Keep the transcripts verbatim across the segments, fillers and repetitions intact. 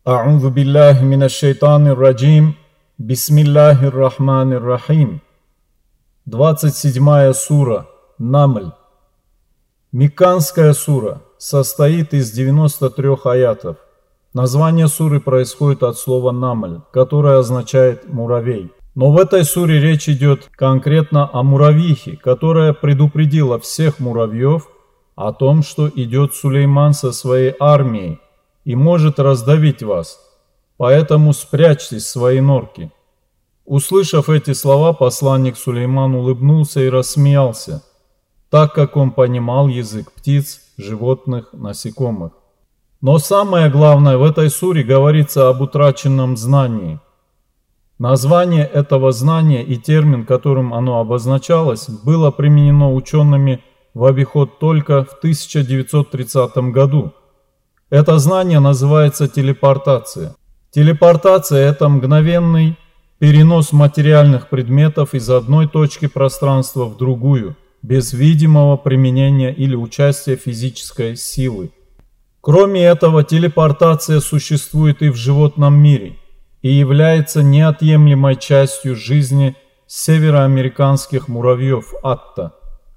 А'удзу биллахи минаш шайтанир раджим. Бисмиллахир рахманир рахим. двадцать седьмая сура Намль. Мекканская сура состоит из девяноста трёх аятов. Название суры происходит от слова «намль», которое означает «муравей». Но в этой суре речь идет конкретно о муравьихе, которая предупредила всех муравьев о том, что идет Сулейман со своей армией и может раздавить вас, поэтому спрячьтесь в свои норки. Услышав эти слова, посланник Сулейман улыбнулся и рассмеялся, так как он понимал язык птиц, животных, насекомых. Но самое главное в этой суре говорится об утраченном знании. Название этого знания и термин, которым оно обозначалось, было применено учеными в обиход только в тысяча девятьсот тридцатом году. Это знание называется телепортация. Телепортация – это мгновенный перенос материальных предметов из одной точки пространства в другую, без видимого применения или участия физической силы. Кроме этого, телепортация существует и в животном мире и является неотъемлемой частью жизни североамериканских муравьев Атта.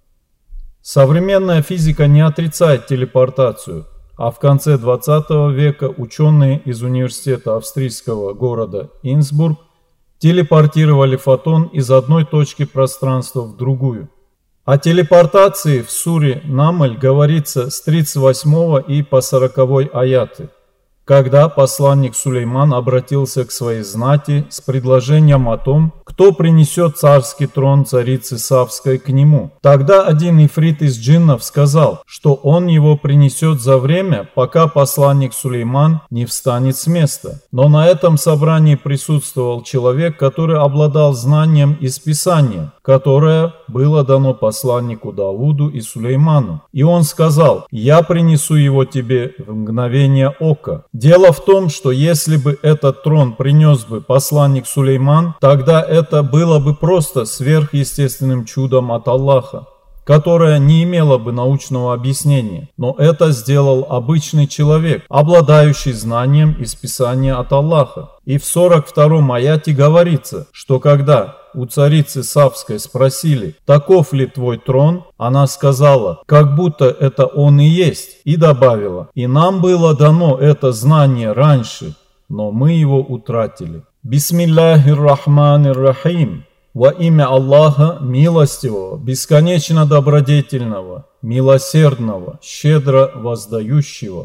Современная физика не отрицает телепортацию, а в конце двадцатого века ученые из университета австрийского города Инсбрук телепортировали фотон из одной точки пространства в другую. О телепортации в суре Намль говорится с тридцать восьмого и по сороковой аяты, когда посланник Сулейман обратился к своей знати с предложением о том, кто принесет царский трон царицы Савской к нему. Тогда один ифрит из джиннов сказал, что он его принесет за время, пока посланник Сулейман не встанет с места. Но на этом собрании присутствовал человек, который обладал знанием из Писания, которое было дано посланнику Давуду и Сулейману. И он сказал: «Я принесу его тебе в мгновение ока». Дело в том, что если бы этот трон принес бы посланник Сулейман, тогда это было бы просто сверхъестественным чудом от Аллаха, которое не имело бы научного объяснения. Но это сделал обычный человек, обладающий знанием из Писания от Аллаха. И в сорок втором аяте говорится, что когда у царицы Савской спросили: «Таков ли твой трон?», она сказала: «Как будто это он и есть», и добавила: «И нам было дано это знание раньше, но мы его утратили». Бисмиллахир рахманир рахим. Во имя Аллаха милостивого, бесконечно добродетельного, милосердного, щедро воздающего.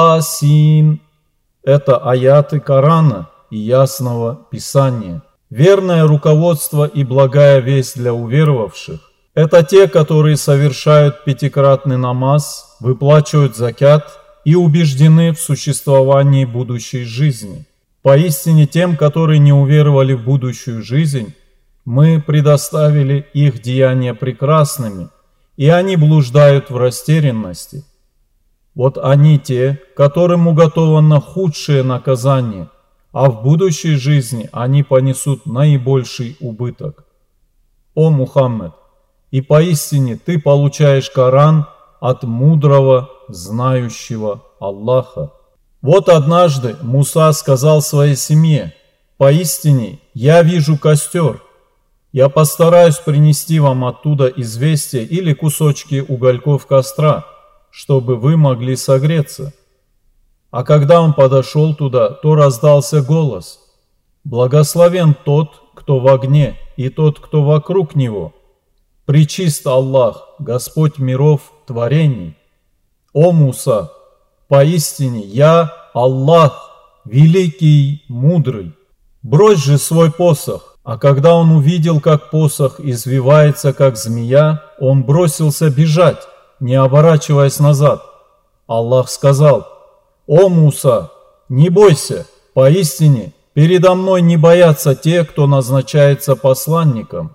Та-син. Это аяты Корана и ясного Писания. Верное руководство и благая весть для уверовавших – это те, которые совершают пятикратный намаз, выплачивают закят и убеждены в существовании будущей жизни. Поистине тем, которые не уверовали в будущую жизнь, мы предоставили их деяния прекрасными, и они блуждают в растерянности. Вот они те, которым уготовано худшее наказание, а в будущей жизни они понесут наибольший убыток. О Мухаммед, и поистине ты получаешь Коран от мудрого, знающего Аллаха. Вот однажды Муса сказал своей семье: «Поистине я вижу костер. Я постараюсь принести вам оттуда известие или кусочки угольков костра, чтобы вы могли согреться». А когда он подошел туда, то раздался голос: «Благословен тот, кто в огне, и тот, кто вокруг него. Пречист Аллах, Господь миров творений. О Муса, поистине я Аллах, великий, мудрый. Брось же свой посох». А когда он увидел, как посох извивается, как змея, он бросился бежать, не оборачиваясь назад. Аллах сказал: «О Муса, не бойся, поистине передо мной не боятся те, кто назначается посланником,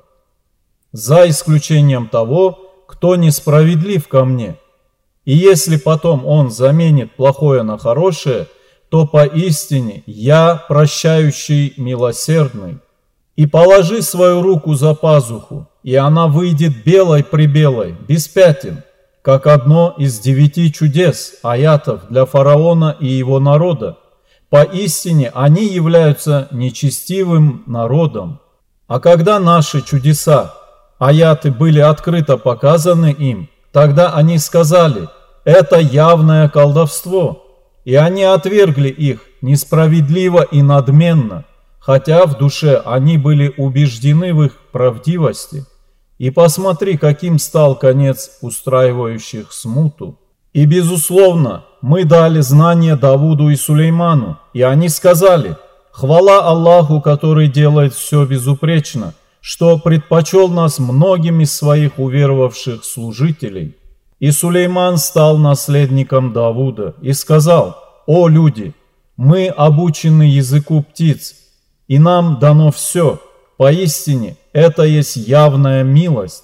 за исключением того, кто несправедлив ко мне. И если потом он заменит плохое на хорошее, то поистине я прощающий, милосердный. И положи свою руку за пазуху, и она выйдет белой-пребелой, без пятен, как одно из девяти чудес, аятов для фараона и его народа, Поистине они являются нечестивым народом. А когда наши чудеса, аяты, были открыто показаны им, тогда они сказали: это явное колдовство. И они отвергли их несправедливо и надменно, хотя в душе они были убеждены в их правдивости. И посмотри, каким стал конец устраивающих смуту. И, безусловно, мы дали знание Давуду и Сулейману, и они сказали: хвала Аллаху, который делает все безупречно, что предпочел нас многим из своих уверовавших служителей. И Сулейман стал наследником Давуда и сказал: о люди, мы обучены языку птиц, и нам дано все, поистине это есть явная милость.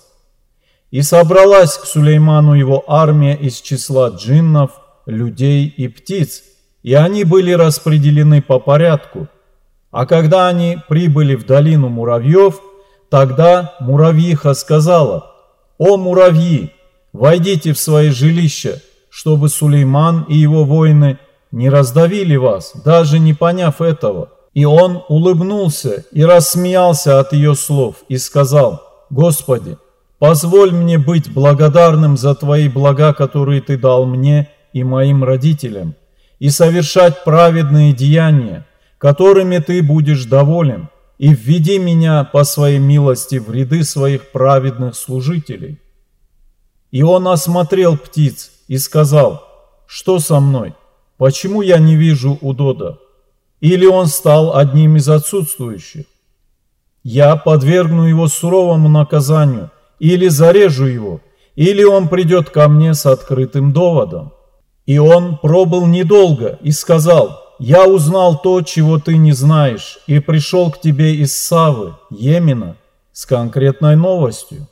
И собралась к Сулейману его армия из числа джиннов, людей и птиц, и они были распределены по порядку. А когда они прибыли в долину муравьев, тогда муравьиха сказала: о муравьи, войдите в свои жилища, чтобы Сулейман и его воины не раздавили вас, даже не поняв этого. И он улыбнулся и рассмеялся от ее слов и сказал: Господи, позволь мне быть благодарным за Твои блага, которые Ты дал мне и моим родителям, и совершать праведные деяния, которыми Ты будешь доволен, и введи меня по Своей милости в ряды Своих праведных служителей. И он осмотрел птиц и сказал: что со мной? Почему я не вижу удода? Или он стал одним из отсутствующих? Я подвергну его суровому наказанию, или зарежу его, или он придет ко мне с открытым доводом. И он пробыл недолго и сказал: я узнал то, чего ты не знаешь, и пришел к тебе из Савы, Йемена, с конкретной новостью.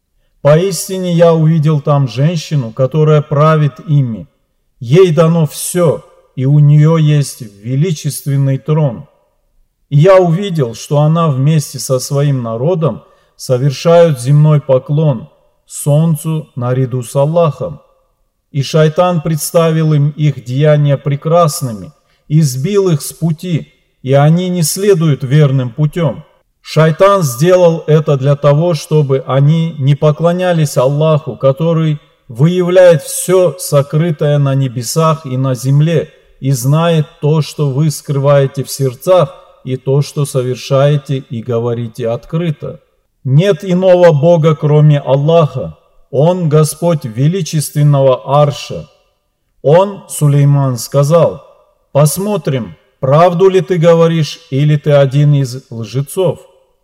Поистине я увидел там женщину, которая правит ими. Ей дано все, и у нее есть величественный трон. И я увидел, что она вместе со своим народом совершают земной поклон солнцу наряду с Аллахом. И шайтан представил им их деяния прекрасными и сбил их с пути, и они не следуют верным путем. Шайтан сделал это для того, чтобы они не поклонялись Аллаху, который выявляет все сокрытое на небесах и на земле, и знает то, что вы скрываете в сердцах, и то, что совершаете и говорите открыто. Нет иного Бога, кроме Аллаха. Он Господь величественного арша. Он, Сулейман, сказал: посмотрим, правду ли ты говоришь, или ты один из лжецов.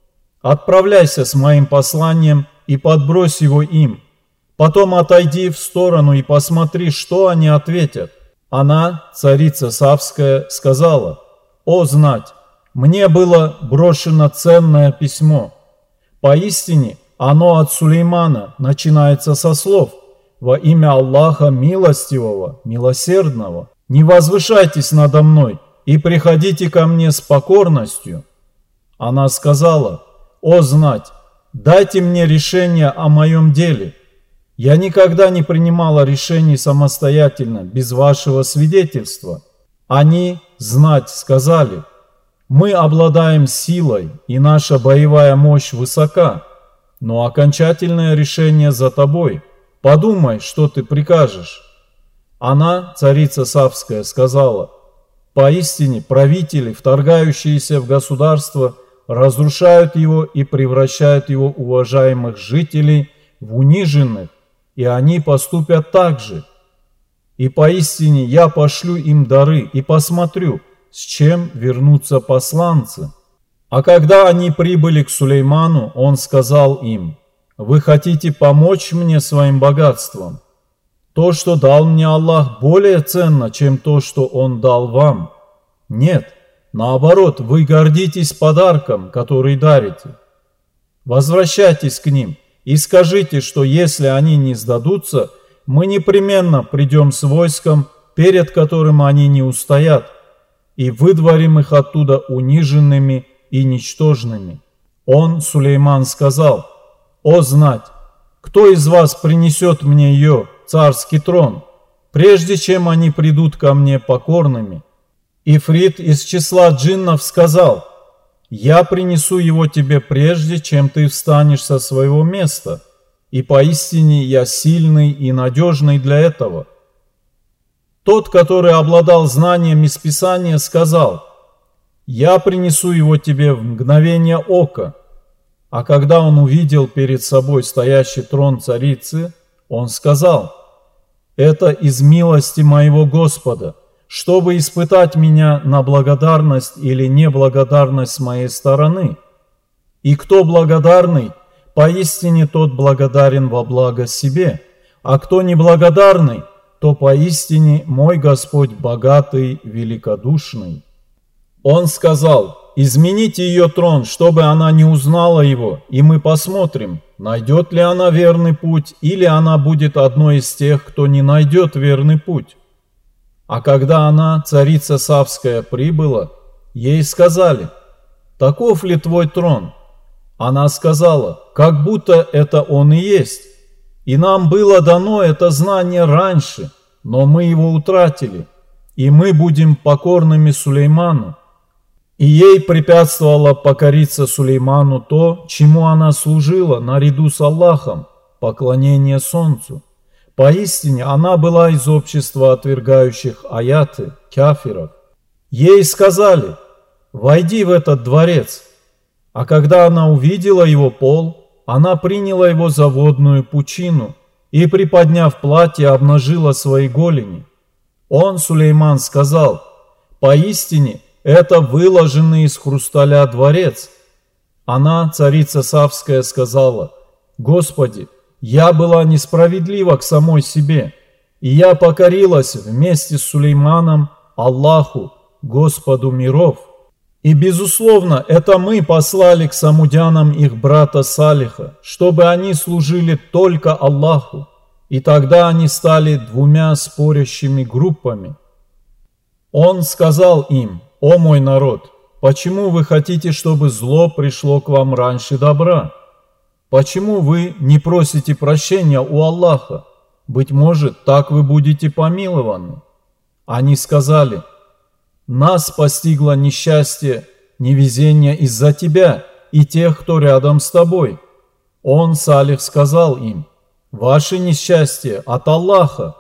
Отправляйся с моим посланием и подбрось его им. Потом отойди в сторону и посмотри, что они ответят. Она, царица Савская, сказала: о знать, мне было брошено ценное письмо. Поистине оно от Сулеймана начинается со слов: во имя Аллаха милостивого, милосердного, не возвышайтесь надо мной и приходите ко мне с покорностью. Она сказала: о знать, дайте мне решение о моем деле. Я никогда не принимала решений самостоятельно, без вашего свидетельства. Они, знать, сказали: мы обладаем силой, и наша боевая мощь высока, но окончательное решение за тобой. Подумай, что ты прикажешь. Она, царица Савская, сказала: поистине правители, вторгающиеся в государство, разрушают его и превращают его уважаемых жителей в униженных, и они поступят так же. И поистине я пошлю им дары и посмотрю, с чем вернутся посланцы. А когда они прибыли к Сулейману, он сказал им: вы хотите помочь мне своим богатством? То, что дал мне Аллах, более ценно, чем то, что Он дал вам. Нет, наоборот, вы гордитесь подарком, который дарите. Возвращайтесь к ним и скажите, что если они не сдадутся, мы непременно придем с войском, перед которым они не устоят, и выдворим их оттуда униженными и ничтожными. Он, Сулейман, сказал: о знать, кто из вас принесет мне ее, царский трон, прежде чем они придут ко мне покорными? Ифрит из числа джиннов сказал: «Я принесу его тебе прежде, чем ты встанешь со своего места, и поистине я сильный и надежный для этого». Тот, который обладал знанием из Писания, сказал: «Я принесу его тебе в мгновение ока». А когда он увидел перед собой стоящий трон царицы, он сказал: «Это из милости моего Господа, чтобы испытать меня на благодарность или неблагодарность с моей стороны. И кто благодарный, поистине тот благодарен во благо себе, а кто неблагодарный, то поистине мой Господь богатый, великодушный». Он сказал: «Измените ее трон, чтобы она не узнала его, и мы посмотрим, найдет ли она верный путь, или она будет одной из тех, кто не найдет верный путь». А когда она, царица Савская, прибыла, ей сказали: «Таков ли твой трон?» Она сказала: «Как будто это он и есть. И нам было дано это знание раньше, но мы его утратили, и мы будем покорными Сулейману». И ей препятствовало покориться Сулейману то, чему она служила наряду с Аллахом, поклонение солнцу. Поистине она была из общества отвергающих аяты, кафиров. Ей сказали: «Войди в этот дворец». А когда она увидела его пол, она приняла его за водную пучину и, приподняв платье, обнажила свои голени. Он, Сулейман, сказал: «Поистине, это выложенный из хрусталя дворец». Она, царица Савская, сказала: «Господи, я была несправедлива к самой себе, и я покорилась вместе с Сулейманом Аллаху, Господу миров. И, безусловно, это мы послали к самудянам их брата Салиха, чтобы они служили только Аллаху, и тогда они стали двумя спорящими группами». Он сказал им: «О мой народ, почему вы хотите, чтобы зло пришло к вам раньше добра? Почему вы не просите прощения у Аллаха? Быть может, так вы будете помилованы». Они сказали: «Нас постигло несчастье, невезение из-за тебя и тех, кто рядом с тобой». Он, Салих, сказал им: «Ваше несчастье от Аллаха.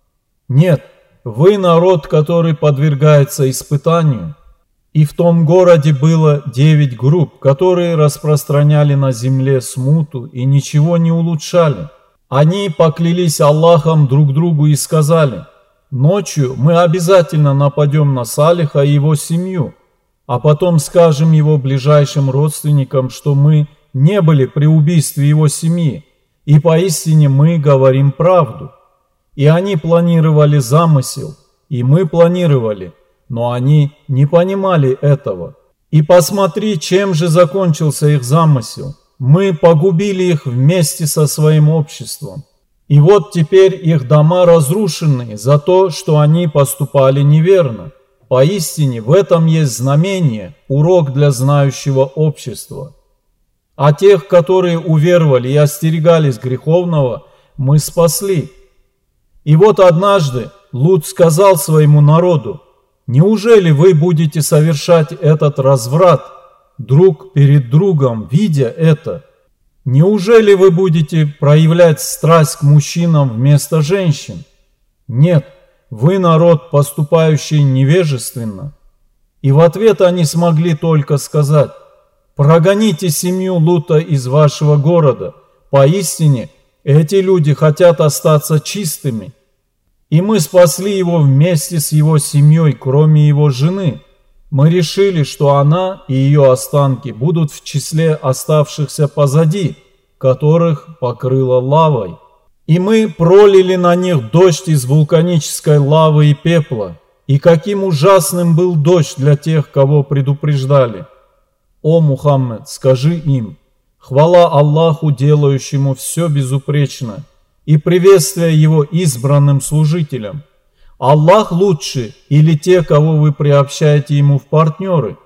Нет, вы народ, который подвергается испытанию». И в том городе было девять групп, которые распространяли на земле смуту и ничего не улучшали. Они поклялись Аллахом друг другу и сказали: «Ночью мы обязательно нападем на Салиха и его семью, а потом скажем его ближайшим родственникам, что мы не были при убийстве его семьи, и поистине мы говорим правду». И они планировали замысел, и мы планировали, но они не понимали этого. И посмотри, чем же закончился их замысел. Мы погубили их вместе со своим обществом. И вот теперь их дома разрушены за то, что они поступали неверно. Поистине в этом есть знамение, урок для знающего общества. А тех, которые уверовали и остерегались греховного, мы спасли. И вот однажды Лут сказал своему народу: «Неужели вы будете совершать этот разврат друг перед другом, видя это? Неужели вы будете проявлять страсть к мужчинам вместо женщин? Нет, вы народ, поступающий невежественно». И в ответ они смогли только сказать: «Прогоните семью Лута из вашего города, поистине эти люди хотят остаться чистыми». И мы спасли его вместе с его семьей, кроме его жены. Мы решили, что она и ее останки будут в числе оставшихся позади, которых покрыло лавой. И мы пролили на них дождь из вулканической лавы и пепла. И каким ужасным был дождь для тех, кого предупреждали. О Мухаммед, скажи им: хвала Аллаху, делающему все безупречно, и приветствие его избранным служителям. Аллах лучше или те, кого вы приобщаете ему в партнеры?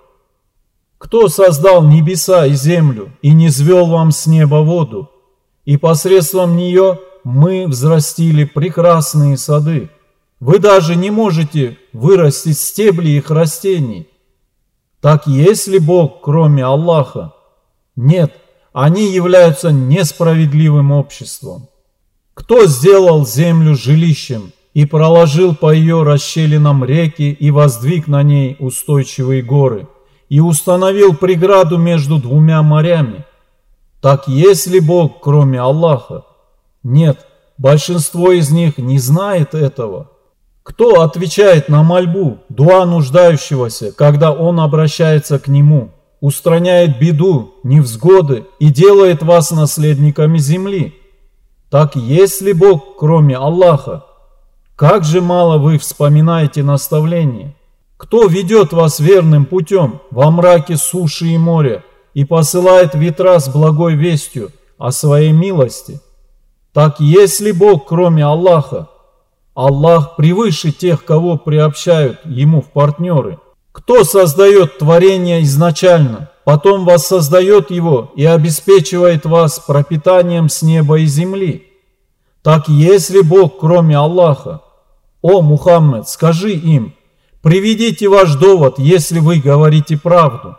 Кто создал небеса и землю и не низвел вам с неба воду? И посредством нее мы взрастили прекрасные сады. Вы даже не можете вырастить стебли их растений. Так есть ли Бог, кроме Аллаха? Нет, они являются несправедливым обществом. Кто сделал землю жилищем и проложил по ее расщелинам реки и воздвиг на ней устойчивые горы, и установил преграду между двумя морями? Так есть ли Бог, кроме Аллаха? Нет, большинство из них не знает этого. Кто отвечает на мольбу, дуа нуждающегося, когда он обращается к нему, устраняет беду, невзгоды и делает вас наследниками земли? Так есть ли Бог, кроме Аллаха? Как же мало вы вспоминаете наставление? Кто ведет вас верным путем во мраке суши и моря и посылает ветра с благой вестью о своей милости? Так есть ли Бог, кроме Аллаха? Аллах превыше тех, кого приобщают Ему в партнеры. Кто создает творение изначально, потом воссоздает его и обеспечивает вас пропитанием с неба и земли? Так есть ли Бог, кроме Аллаха? О, Мухаммед, скажи им: приведите ваш довод, если вы говорите правду.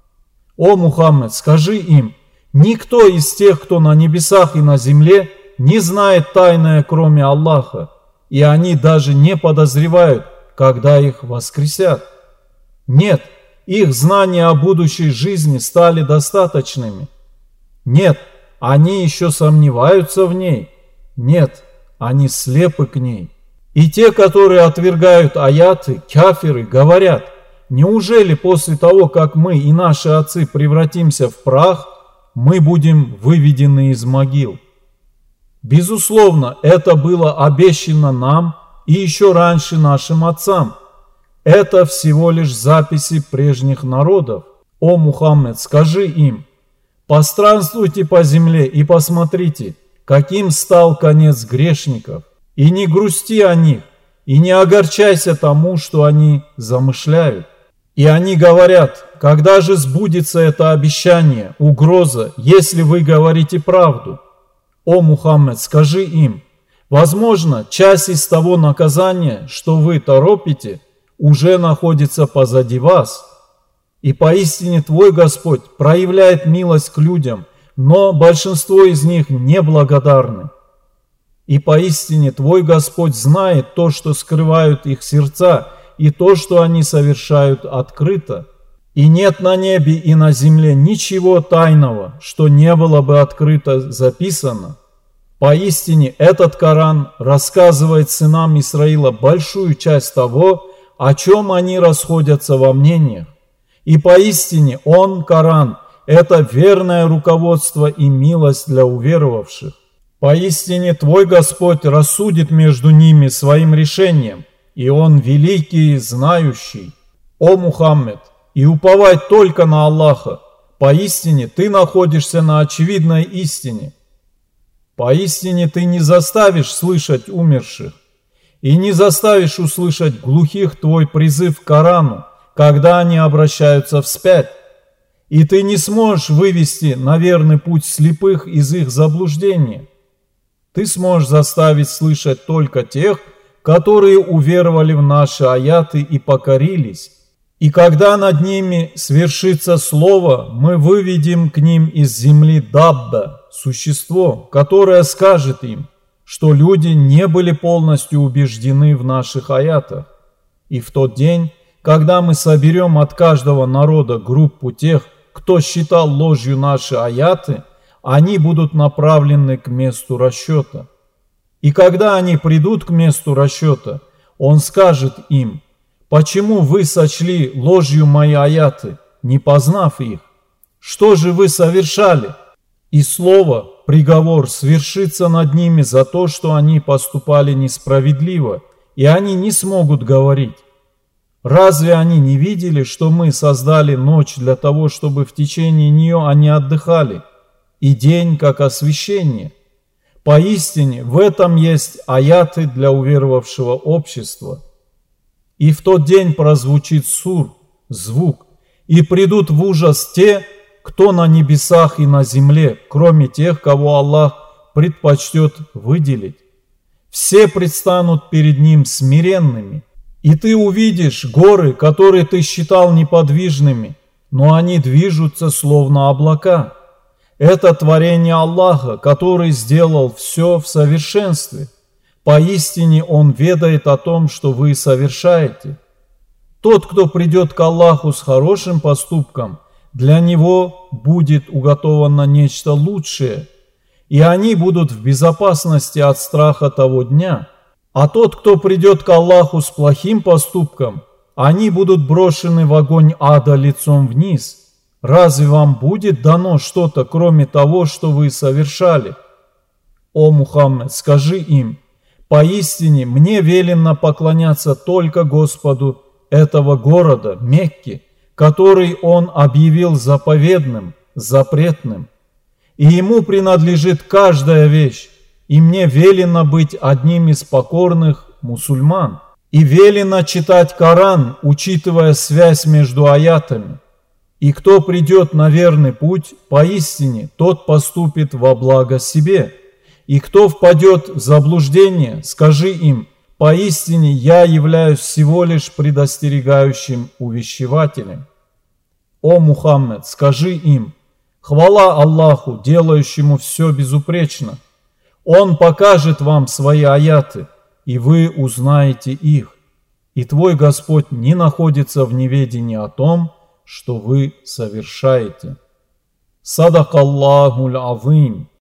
О, Мухаммед, скажи им: никто из тех, кто на небесах и на земле, не знает тайное, кроме Аллаха, и они даже не подозревают, когда их воскресят. Нет, их знания о будущей жизни стали достаточными. Нет, они еще сомневаются в ней. Нет, они слепы к ней. И те, которые отвергают аяты, кафиры, говорят: неужели после того, как мы и наши отцы превратимся в прах, мы будем выведены из могил? Безусловно, это было обещано нам и еще раньше нашим отцам. Это всего лишь записи прежних народов. О, Мухаммед, скажи им: постранствуйте по земле и посмотрите, каким стал конец грешников. И не грусти о них, и не огорчайся тому, что они замышляют. И они говорят: когда же сбудется это обещание, угроза, если вы говорите правду? О, Мухаммед, скажи им: возможно, часть из того наказания, что вы торопите, уже находится позади вас. И поистине твой Господь проявляет милость к людям, но большинство из них неблагодарны. И поистине твой Господь знает то, что скрывают их сердца, и то, что они совершают открыто. И нет на небе и на земле ничего тайного, что не было бы открыто записано. Поистине этот Коран рассказывает сынам Исраила большую часть того, о чем они расходятся во мнениях. И поистине он, Коран, это верное руководство и милость для уверовавших. Поистине твой Господь рассудит между ними своим решением, и Он великий и знающий. О, Мухаммед, и уповай только на Аллаха, поистине ты находишься на очевидной истине. Поистине ты не заставишь слышать умерших, и не заставишь услышать глухих твой призыв к Корану, когда они обращаются вспять. И ты не сможешь вывести на верный путь слепых из их заблуждения. Ты сможешь заставить слышать только тех, которые уверовали в наши аяты и покорились. И когда над ними свершится слово, мы выведем к ним из земли Дабба, существо, которое скажет им, что люди не были полностью убеждены в наших аятах. И в тот день, когда мы соберем от каждого народа группу тех, кто считал ложью наши аяты, они будут направлены к месту расчета. И когда они придут к месту расчета, он скажет им: почему вы сочли ложью мои аяты, не познав их? Что же вы совершали? И слово, приговор свершится над ними за то, что они поступали несправедливо, и они не смогут говорить: разве они не видели, что мы создали ночь для того, чтобы в течение нее они отдыхали, и день как освещение? Поистине в этом есть аяты для уверовавшего общества. И в тот день прозвучит сур, звук, и придут в ужас те, кто на небесах и на земле, кроме тех, кого Аллах предпочтет выделить. Все предстанут перед Ним смиренными, И ты увидишь горы, которые ты считал неподвижными, но они движутся словно облака. Это творение Аллаха, который сделал все в совершенстве. Поистине Он ведает о том, что вы совершаете. Тот, кто придет к Аллаху с хорошим поступком, для него будет уготовано нечто лучшее, и они будут в безопасности от страха того дня. А тот, кто придет к Аллаху с плохим поступком, они будут брошены в огонь ада лицом вниз. Разве вам будет дано что-то, кроме того, что вы совершали? О Мухаммед, скажи им: поистине мне велено поклоняться только Господу этого города, Мекки, который Он объявил заповедным, запретным. И Ему принадлежит каждая вещь, и мне велено быть одним из покорных мусульман. И велено читать Коран, учитывая связь между аятами. И кто придет на верный путь, поистине тот поступит во благо себе. И кто впадет в заблуждение, скажи им: поистине я являюсь всего лишь предостерегающим увещевателем. О Мухаммед, скажи им: хвала Аллаху, делающему все безупречно. Он покажет вам свои аяты, и вы узнаете их. И твой Господь не находится в неведении о том, что вы совершаете. Садак Аллахуль Азим.